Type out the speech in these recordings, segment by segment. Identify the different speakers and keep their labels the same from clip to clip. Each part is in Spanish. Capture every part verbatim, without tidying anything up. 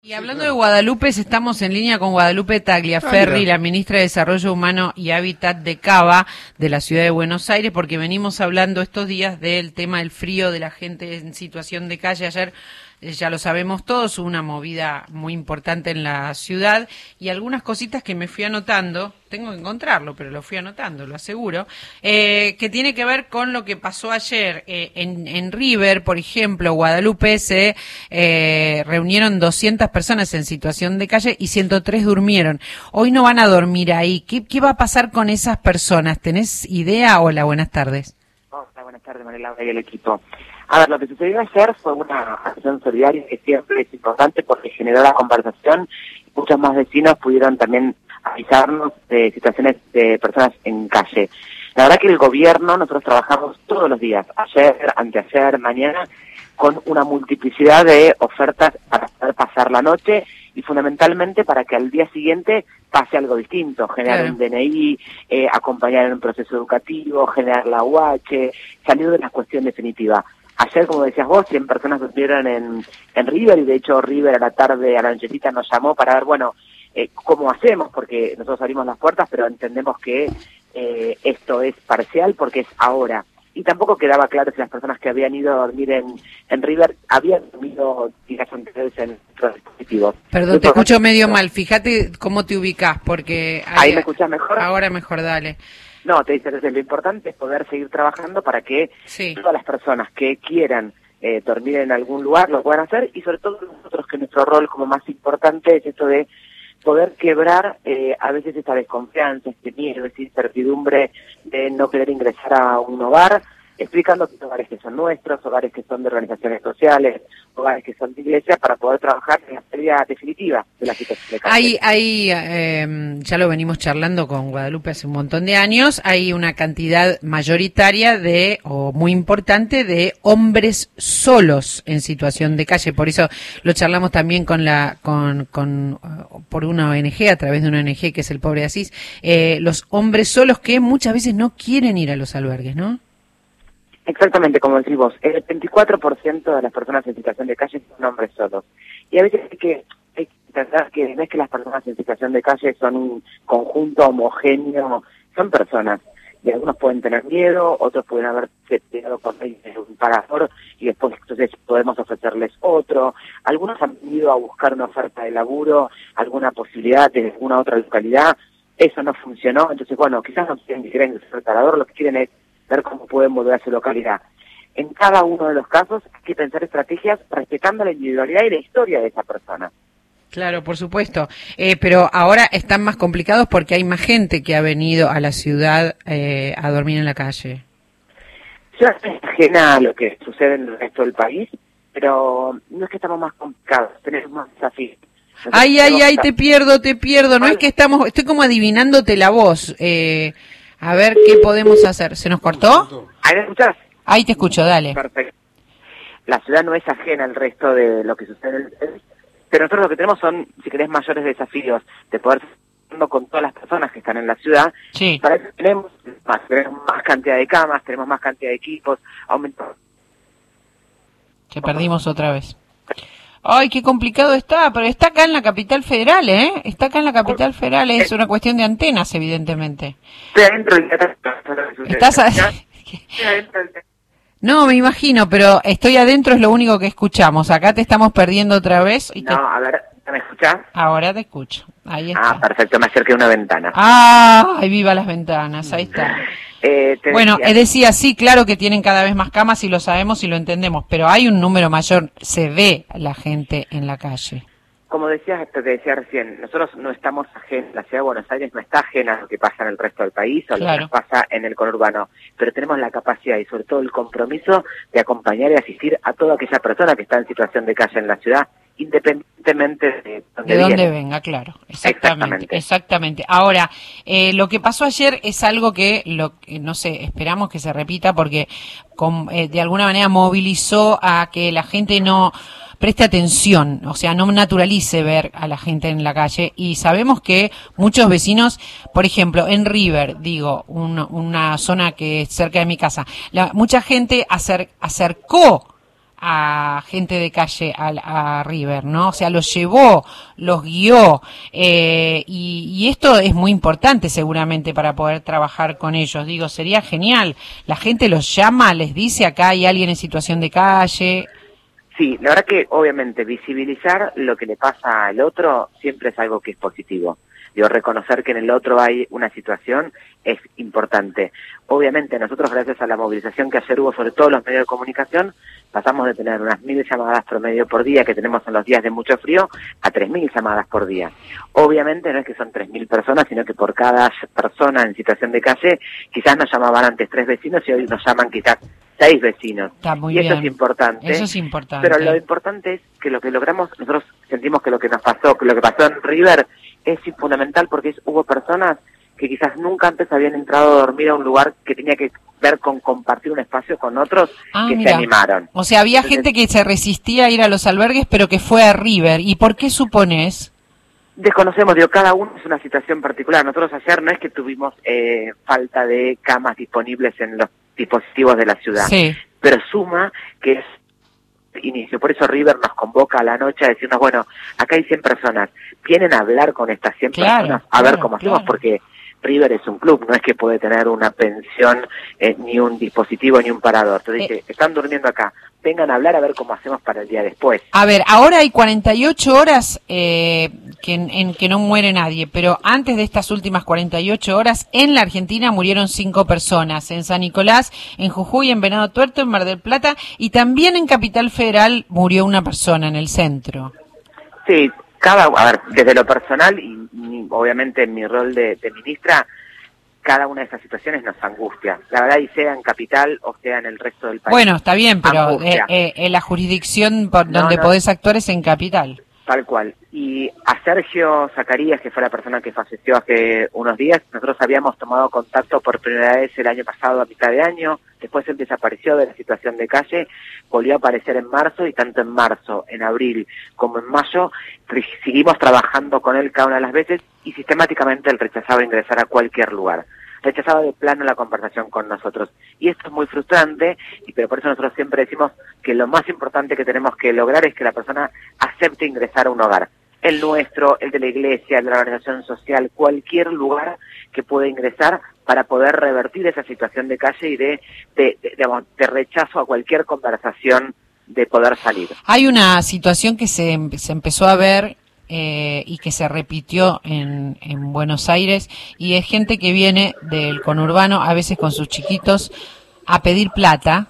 Speaker 1: Y hablando de Guadalupe, estamos en línea con Guadalupe Tagliaferri, la ministra de Desarrollo Humano y Hábitat de Cava, de la Ciudad de Buenos Aires, porque venimos hablando estos días del tema del frío, de la gente en situación de calle. Ayer, eh, ya lo sabemos todos, hubo una movida muy importante en la ciudad y algunas cositas que me fui anotando, tengo que encontrarlo, pero lo fui anotando, lo aseguro, eh, que tiene que ver con lo que pasó ayer eh, en, en River, por ejemplo. Guadalupe, se eh, reunieron doscientas personas en situación de calle y ciento tres durmieron. Hoy no van a dormir ahí. ¿Qué, qué va a pasar con esas personas? ¿Tenés idea? Hola, buenas tardes.
Speaker 2: Hola, buenas tardes, María Laura y el equipo. A ver, lo que sucedió ayer fue una acción solidaria que siempre es importante porque generó la conversación y muchos más vecinos pudieron también avisarnos de situaciones de personas en calle. La verdad que el gobierno, nosotros trabajamos todos los días, ayer, anteayer, mañana, con una multiplicidad de ofertas para poder pasar la noche y fundamentalmente para que al día siguiente pase algo distinto, generar claro. un D N I, eh, acompañar en un proceso educativo, generar la U H, salir de la cuestión definitiva. Ayer, como decías vos, cien personas durmieron en, en River y de hecho River a la tarde, a la nochecita nos llamó para ver, bueno, eh, cómo hacemos, porque nosotros abrimos las puertas, pero entendemos que eh, esto es parcial porque es ahora. Y tampoco quedaba claro si las personas que habían ido a dormir en, en River habían dormido días anteriores en otros dispositivos.
Speaker 1: Perdón, te escucho medio mal. Fíjate cómo te ubicás, porque...
Speaker 2: Hay... ¿Ahí me escuchás mejor?
Speaker 1: Ahora mejor, dale.
Speaker 2: No, te dice, lo importante es poder seguir trabajando para que sí. todas las personas que quieran eh, dormir en algún lugar lo puedan hacer y sobre todo nosotros, que nuestro rol como más importante es esto de poder quebrar eh, a veces esta desconfianza, este miedo, esta incertidumbre de no querer ingresar a un hogar, explicando que hogares que son nuestros, hogares que son de organizaciones sociales, hogares que son de iglesia, para poder trabajar en la pérdida definitiva de la situación de calle.
Speaker 1: Hay, hay eh, ya lo venimos charlando con Guadalupe hace un montón de años, hay una cantidad mayoritaria de, o muy importante, de hombres solos en situación de calle. Por eso lo charlamos también con la, con, con, uh, por una O N G, a través de una O N G que es el Pobre Asís, eh, los hombres solos que muchas veces no quieren ir a los albergues, ¿no?
Speaker 2: Exactamente, como decís vos, el veinticuatro por ciento de las personas en situación de calle son hombres solos. Y a veces hay que, hay que entender que no es que las personas en situación de calle son un conjunto homogéneo, son personas. Y algunos pueden tener miedo, otros pueden haber quedado con un pagador y después entonces podemos ofrecerles otro. Algunos han venido a buscar una oferta de laburo, alguna posibilidad de alguna otra localidad. Eso no funcionó, entonces bueno, quizás no quieren ni siquiera ingresar al pagador, lo que quieren es ver cómo pueden volver a su localidad. En cada uno de los casos hay que pensar estrategias respetando la individualidad y la historia de esa persona.
Speaker 1: Claro, por supuesto, eh, pero ahora están más complicados porque hay más gente que ha venido a la ciudad eh, a dormir en la calle.
Speaker 2: Yo estoy ajena a lo que sucede en el resto del país, pero no es que estamos más complicados, tenemos más desafíos.
Speaker 1: Ay, ay, ay, te pierdo, te pierdo, no es que estamos, estoy como adivinándote la voz, eh... A ver, ¿qué podemos hacer? ¿Se nos cortó?
Speaker 2: ¿Ahí me escuchás?
Speaker 1: Ahí te escucho, dale.
Speaker 2: Perfecto. La ciudad no es ajena al resto de lo que sucede en el país, pero nosotros lo que tenemos son, si querés, mayores desafíos de poder estar con todas las personas que están en la ciudad.
Speaker 1: Sí.
Speaker 2: Para eso tenemos más, tenemos más cantidad de camas, tenemos más cantidad de equipos, aumentó.
Speaker 1: Que perdimos otra vez. Ay, qué complicado está, pero está acá en la capital federal, ¿eh? Está acá en la capital federal, es una cuestión de antenas, evidentemente.
Speaker 2: Estoy adentro del teatro.
Speaker 1: ¿Estás adentro? No, me imagino, pero estoy adentro es lo único que escuchamos. Acá te estamos perdiendo otra vez. Y te...
Speaker 2: No, a ver, ¿me escuchás?
Speaker 1: Ahora te escucho, ahí está.
Speaker 2: Ah, perfecto, me acerqué a una ventana.
Speaker 1: Ah, ahí viva las ventanas, ahí está.
Speaker 2: Eh,
Speaker 1: bueno, decía... decía, sí, claro que tienen cada vez más camas y lo sabemos y lo entendemos, pero hay un número mayor, se ve la gente en la calle.
Speaker 2: Como decías, te decía recién, nosotros no estamos ajenos, la ciudad de Buenos Aires no está ajena a lo que pasa en el resto del país o
Speaker 1: claro.
Speaker 2: lo que pasa en el conurbano, pero tenemos la capacidad y sobre todo el compromiso de acompañar y asistir a toda aquella persona que está en situación de calle en la ciudad, independientemente de dónde,
Speaker 1: de dónde
Speaker 2: viene.
Speaker 1: venga, claro, exactamente,
Speaker 2: exactamente.
Speaker 1: exactamente. Ahora, eh, lo que pasó ayer es algo que, lo, no sé, esperamos que se repita porque con, eh, de alguna manera movilizó a que la gente no preste atención, o sea, no naturalice ver a la gente en la calle, y sabemos que muchos vecinos, por ejemplo, en River, digo, un, una zona que es cerca de mi casa, la, mucha gente acer, acercó a gente de calle a, a River, ¿no? O sea, los llevó, los guió, eh, y, y esto es muy importante seguramente para poder trabajar con ellos. Digo, sería genial. La gente los llama, les dice acá hay alguien en situación de calle.
Speaker 2: Sí, la verdad que obviamente visibilizar lo que le pasa al otro siempre es algo que es positivo. Digo, reconocer que en el otro hay una situación es importante. Obviamente nosotros, gracias a la movilización que ayer hubo sobre todos los medios de comunicación, pasamos de tener unas mil llamadas promedio por día que tenemos en los días de mucho frío a tres mil llamadas por día. Obviamente no es que son tres mil personas, sino que por cada persona en situación de calle quizás nos llamaban antes tres vecinos y hoy nos llaman quizás seis vecinos.
Speaker 1: Está muy
Speaker 2: y eso
Speaker 1: bien.
Speaker 2: es importante.
Speaker 1: Eso es importante.
Speaker 2: Pero lo importante es que lo que logramos, nosotros sentimos que lo que nos pasó, que lo que pasó en River es fundamental porque es, hubo personas que quizás nunca antes habían entrado a dormir a un lugar que tenía que ver con compartir un espacio con otros,
Speaker 1: ah,
Speaker 2: que
Speaker 1: mira.
Speaker 2: se animaron.
Speaker 1: O sea, había
Speaker 2: Entonces,
Speaker 1: gente que se resistía a ir a los albergues, pero que fue a River. ¿Y por qué supones?
Speaker 2: Desconocemos, digo, cada uno es una situación particular. Nosotros ayer no es que tuvimos eh, falta de camas disponibles en los dispositivos de la ciudad,
Speaker 1: Sí.
Speaker 2: pero suma que es inicio. Por eso River nos convoca a la noche a decirnos, bueno, acá hay cien personas, vienen a hablar con estas cien
Speaker 1: Claro,
Speaker 2: personas, a
Speaker 1: claro,
Speaker 2: ver cómo hacemos,
Speaker 1: claro.
Speaker 2: porque River es un club, no es que puede tener una pensión, eh, ni un dispositivo, ni un parador. Entonces
Speaker 1: Eh.
Speaker 2: dice, están durmiendo acá, vengan a hablar a ver cómo hacemos para el día después.
Speaker 1: A ver, ahora hay cuarenta y ocho horas eh, que en, en que no muere nadie, pero antes de estas últimas cuarenta y ocho horas, en la Argentina murieron cinco personas, en San Nicolás, en Jujuy, en Venado Tuerto, en Mar del Plata, y también en Capital Federal murió una persona en el centro.
Speaker 2: Sí, cada, a ver, desde lo personal y, y obviamente en mi rol de, de ministra, cada una de esas situaciones nos angustia. La verdad, y sea en Capital o sea en el resto del país.
Speaker 1: Bueno, está bien, pero eh,
Speaker 2: Angustia.
Speaker 1: eh, eh, la jurisdicción por
Speaker 2: No,
Speaker 1: donde
Speaker 2: no.
Speaker 1: podés actuar es en Capital.
Speaker 2: Tal cual. Y a Sergio Zacarías, que fue la persona que falleció hace unos días, nosotros habíamos tomado contacto por primera vez el año pasado a mitad de año, después él desapareció de la situación de calle, volvió a aparecer en marzo y tanto en marzo, en abril como en mayo, seguimos trabajando con él cada una de las veces y sistemáticamente él rechazaba ingresar a cualquier lugar. Rechazaba de plano la conversación con nosotros. Y esto es muy frustrante, y pero por eso nosotros siempre decimos que lo más importante que tenemos que lograr es que la persona acepte ingresar a un hogar. El nuestro, el de la iglesia, el de la organización social, cualquier lugar que pueda ingresar para poder revertir esa situación de calle y de, de, de, digamos, de rechazo a cualquier conversación de poder salir.
Speaker 1: Hay una situación que se, se empezó a ver Eh, y que se repitió en, en Buenos Aires, y es gente que viene del conurbano, a veces con sus chiquitos, a pedir plata.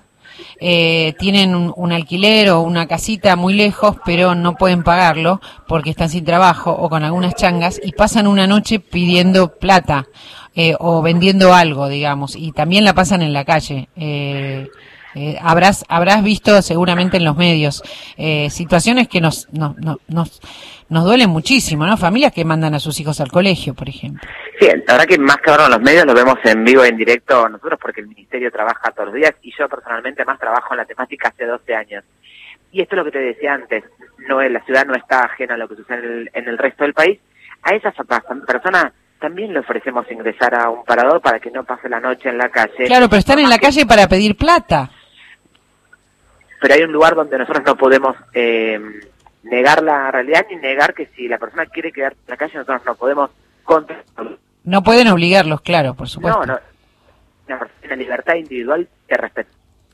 Speaker 1: Eh, tienen un, un alquiler o una casita muy lejos, pero no pueden pagarlo porque están sin trabajo o con algunas changas, y pasan una noche pidiendo plata eh, o vendiendo algo, digamos, y también la pasan en la calle. Eh, Eh, habrás habrás visto seguramente en los medios eh, situaciones que nos, nos nos nos nos duelen muchísimo, ¿no? Familias que mandan a sus hijos al colegio, por ejemplo.
Speaker 2: Sí, la verdad que más que ahora en los medios lo vemos en vivo, en directo nosotros, porque el ministerio trabaja todos los días y yo personalmente más trabajo en la temática hace doce años. Y esto es lo que te decía antes, no la ciudad no está ajena a lo que sucede en el, en el resto del país. A esas personas también le ofrecemos ingresar a un parador para que no pase la noche en la calle.
Speaker 1: Claro, pero están en la calle para pedir plata.
Speaker 2: Pero hay un lugar donde nosotros no podemos eh, negar la realidad ni negar que si la persona quiere quedar en la calle nosotros no podemos controlarlo.
Speaker 1: No pueden obligarlos, claro, por supuesto.
Speaker 2: No, no. La libertad individual te respeta.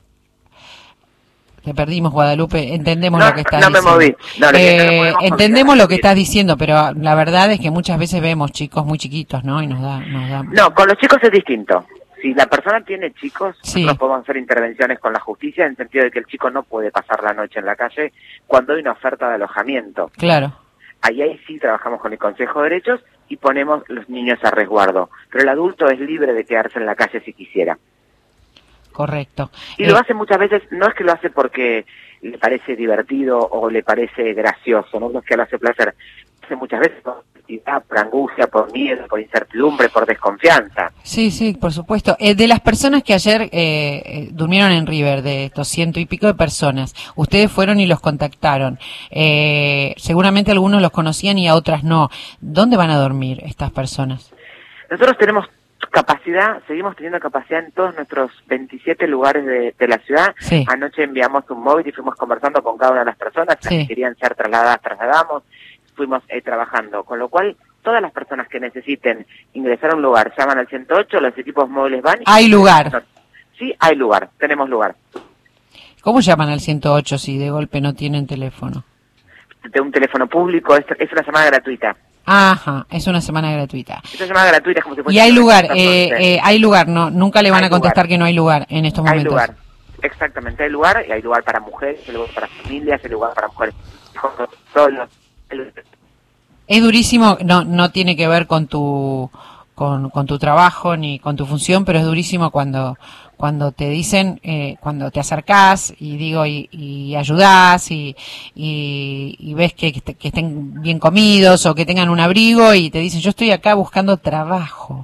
Speaker 1: Te perdimos, Guadalupe. Entendemos
Speaker 2: No,
Speaker 1: lo que estás
Speaker 2: no me
Speaker 1: diciendo.
Speaker 2: moví. No, lo que no lo
Speaker 1: eh,
Speaker 2: podemos
Speaker 1: entendemos
Speaker 2: olvidar.
Speaker 1: lo que estás diciendo, pero la verdad es que muchas veces vemos chicos muy chiquitos, ¿no? Y nos da, nos da.
Speaker 2: No, con los chicos es distinto. Si la persona tiene chicos,
Speaker 1: Sí.
Speaker 2: nosotros podemos hacer intervenciones con la justicia en el sentido de que el chico no puede pasar la noche en la calle cuando hay una oferta de alojamiento.
Speaker 1: Claro.
Speaker 2: Ahí, ahí sí trabajamos con el Consejo de Derechos y ponemos los niños a resguardo. Pero el adulto es libre de quedarse en la calle si quisiera.
Speaker 1: Correcto.
Speaker 2: Y
Speaker 1: Eh,
Speaker 2: lo hace muchas veces, no es que lo hace porque le parece divertido o le parece gracioso, no, no es que lo hace placer, lo hace muchas veces por necesidad, por angustia, por miedo, por incertidumbre, por desconfianza.
Speaker 1: Sí, sí, por supuesto. Eh, de las personas que ayer eh, eh, durmieron en River, de estos ciento y pico de personas, ustedes fueron y los contactaron. Eh, seguramente algunos los conocían y a otras no. ¿Dónde van a dormir estas personas?
Speaker 2: Nosotros tenemos Capacidad, seguimos teniendo capacidad en todos nuestros veintisiete lugares de, de la ciudad.
Speaker 1: Sí.
Speaker 2: Anoche enviamos un móvil y fuimos conversando con cada una de las personas, las
Speaker 1: Sí.
Speaker 2: que querían ser trasladadas, trasladamos, fuimos eh, trabajando, con lo cual todas las personas que necesiten ingresar a un lugar llaman al ciento ocho, los equipos móviles van. Y
Speaker 1: Hay lugar.
Speaker 2: no, sí, hay lugar, tenemos lugar.
Speaker 1: ¿Cómo llaman al ciento ocho si de golpe no tienen teléfono?
Speaker 2: De un teléfono público, es, es una llamada gratuita.
Speaker 1: Ajá, es una semana gratuita.
Speaker 2: Es una llamada gratuita, es como si fuese
Speaker 1: Y hay
Speaker 2: una
Speaker 1: lugar,
Speaker 2: entonces,
Speaker 1: eh, eh, hay lugar, no, nunca le van
Speaker 2: Hay
Speaker 1: a contestar
Speaker 2: lugar.
Speaker 1: que no hay lugar en estos
Speaker 2: Hay
Speaker 1: momentos.
Speaker 2: lugar, exactamente, hay lugar, y hay lugar para mujeres, hay lugar para familias, hay lugar para mujeres solos.
Speaker 1: Es durísimo, no, no tiene que ver con tu, con, con tu trabajo ni con tu función, pero es durísimo cuando, cuando te dicen, eh, cuando te acercás y digo, y, y ayudás y, y, y ves que, que estén bien comidos o que tengan un abrigo y te dicen, yo estoy acá buscando trabajo.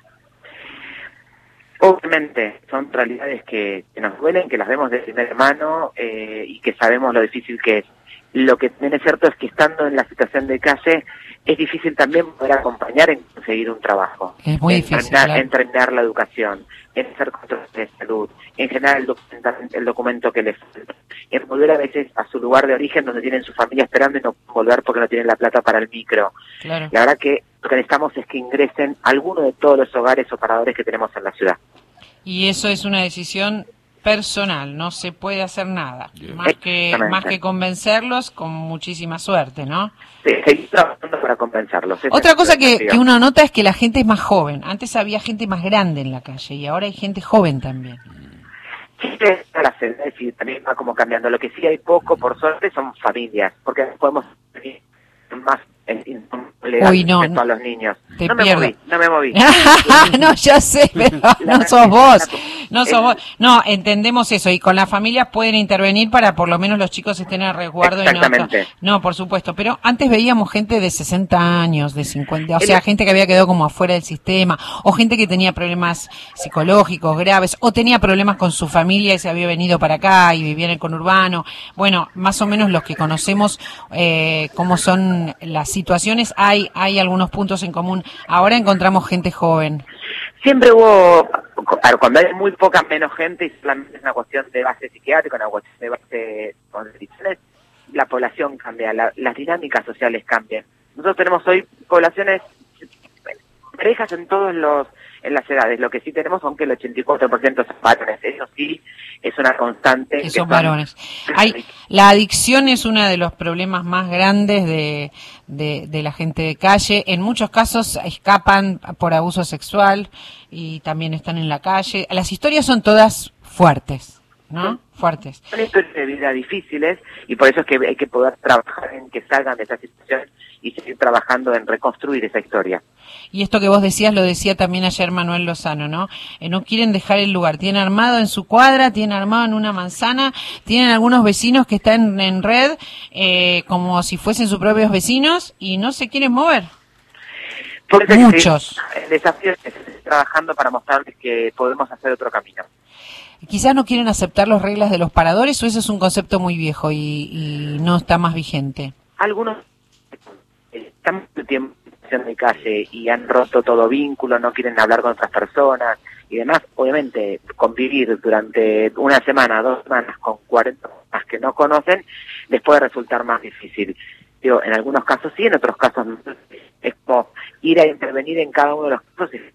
Speaker 2: Obviamente, son realidades que, que nos duelen, que las vemos de primera mano eh, y que sabemos lo difícil que es. Lo que también es cierto es que estando en la situación de calle, es difícil también poder acompañar en conseguir un trabajo.
Speaker 1: Es muy
Speaker 2: en
Speaker 1: difícil,
Speaker 2: terminar,
Speaker 1: claro.
Speaker 2: En terminar la educación, en hacer controles de salud, en generar el, documentar, el documento que les falta, en volver a veces a su lugar de origen donde tienen su familia esperando y no volver porque no tienen la plata para el micro.
Speaker 1: Claro.
Speaker 2: La verdad que lo que necesitamos es que ingresen a alguno de todos los hogares o paradores que tenemos en la ciudad.
Speaker 1: Y eso es una decisión personal, no se puede hacer nada, más que,
Speaker 2: Exactamente.
Speaker 1: más que convencerlos con muchísima suerte, ¿no?
Speaker 2: Sí, seguir trabajando para compensarlos. Ese
Speaker 1: Otra
Speaker 2: es
Speaker 1: cosa
Speaker 2: el
Speaker 1: que,
Speaker 2: desafío.
Speaker 1: que uno nota es que la gente es más joven. Antes había gente más grande en la calle y ahora hay gente joven también.
Speaker 2: Chile a las edades y también va como cambiando. Lo que sí hay poco, por suerte, son familias, porque podemos tener más en, en, legal
Speaker 1: Uy, no,
Speaker 2: respecto a los niños.
Speaker 1: te
Speaker 2: no me
Speaker 1: pierdo.
Speaker 2: moví, no me moví.
Speaker 1: No, ya sé, pero
Speaker 2: La-
Speaker 1: no sos vos.
Speaker 2: la-
Speaker 1: No sos
Speaker 2: el-
Speaker 1: vos. No, entendemos eso y con las familias pueden intervenir para por lo menos los chicos estén a resguardo. Y no,
Speaker 2: Exactamente.
Speaker 1: no, por supuesto. Pero antes veíamos gente de sesenta años, de cincuenta, o
Speaker 2: El-
Speaker 1: sea, gente que había quedado como afuera del sistema, o gente que tenía problemas psicológicos graves, o tenía problemas con su familia y se había venido para acá y vivía en el conurbano. Bueno, más o menos los que conocemos eh, cómo son las situaciones, hay, hay algunos puntos en común. Ahora encontramos gente joven.
Speaker 2: Siempre hubo, claro, cuando hay muy poca menos gente y solamente es una cuestión de base psiquiátrica, una cuestión de base con decisiones, la población cambia, la- las dinámicas sociales cambian. Nosotros tenemos hoy poblaciones parejas en todos los en las edades. Lo que sí tenemos son que el ochenta y cuatro por ciento son varones. Eso sí es una constante.
Speaker 1: Que
Speaker 2: que
Speaker 1: son
Speaker 2: son-
Speaker 1: varones. Hay, la adicción es uno de los problemas más grandes de, de, de la gente de calle. En muchos casos escapan por abuso sexual y también están en la calle. Las historias son todas fuertes, ¿no? Fuertes.
Speaker 2: Son historias de vida difíciles y por eso es que hay que poder trabajar en que salgan de esa situación y seguir trabajando en reconstruir esa historia.
Speaker 1: Y esto que vos decías, lo decía también ayer Manuel Lozano, ¿no? Eh, no quieren dejar el lugar. Tienen armado en su cuadra, tienen armado en una manzana, tienen algunos vecinos que están en red eh, como si fuesen sus propios vecinos y no se quieren mover.
Speaker 2: Por eso es que
Speaker 1: Muchos.
Speaker 2: el desafío es seguir trabajando para mostrarles que podemos hacer otro camino.
Speaker 1: Quizás no quieren aceptar las reglas de los paradores o eso es un concepto muy viejo y, y no está más vigente.
Speaker 2: Algunos están mucho tiempo en situación de calle y han roto todo vínculo, no quieren hablar con otras personas y demás. Obviamente, convivir durante una semana, dos semanas con cuarenta personas que no conocen les puede resultar más difícil. Digo, en algunos casos sí, en otros casos no. Es como ir a intervenir en cada uno de los casos y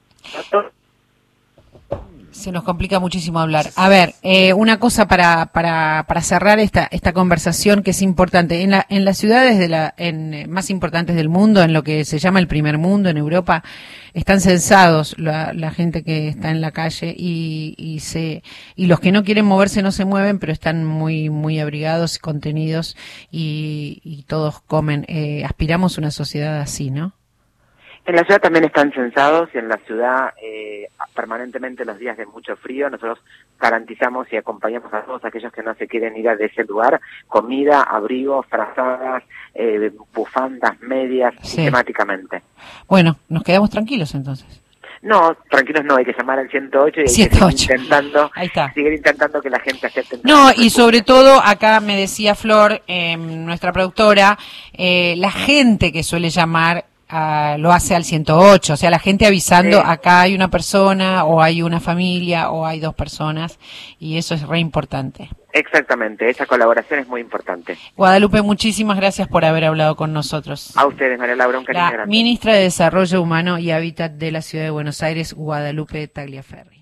Speaker 1: Se nos complica muchísimo hablar. A ver, eh, una cosa para, para, para cerrar esta, esta conversación que es importante. En, la, en las ciudades de la, en, eh, más importantes del mundo, en lo que se llama el primer mundo, en Europa, están censados la, la gente que está en la calle y, y, se, y los que no quieren moverse no se mueven, pero están muy, muy abrigados y contenidos y, y todos comen. Eh, aspiramos a una sociedad así, ¿no?
Speaker 2: En la ciudad también están censados y en la ciudad eh, permanentemente los días de mucho frío nosotros garantizamos y acompañamos a todos aquellos que no se quieren ir de ese lugar, comida, abrigos, frazadas, eh, bufandas, medias,
Speaker 1: Sí.
Speaker 2: sistemáticamente.
Speaker 1: Bueno, nos quedamos tranquilos entonces.
Speaker 2: No, tranquilos no, hay que llamar al ciento ocho y hay
Speaker 1: ciento
Speaker 2: que
Speaker 1: ocho.
Speaker 2: seguir intentando,
Speaker 1: Ahí está.
Speaker 2: seguir intentando que la gente acepte.
Speaker 1: No, y sobre todo, acá me decía Flor, eh, nuestra productora, eh, la gente que suele llamar a, lo hace al ciento ocho, o sea, la gente avisando,
Speaker 2: Sí.
Speaker 1: acá hay una persona, o hay una familia, o hay dos personas, y eso es re importante.
Speaker 2: Exactamente, esa colaboración es muy importante.
Speaker 1: Guadalupe, muchísimas gracias por haber hablado con nosotros.
Speaker 2: A ustedes, María Laura, un cariño
Speaker 1: La
Speaker 2: grande.
Speaker 1: ministra de Desarrollo Humano y Hábitat de la Ciudad de Buenos Aires, Guadalupe Tagliaferri.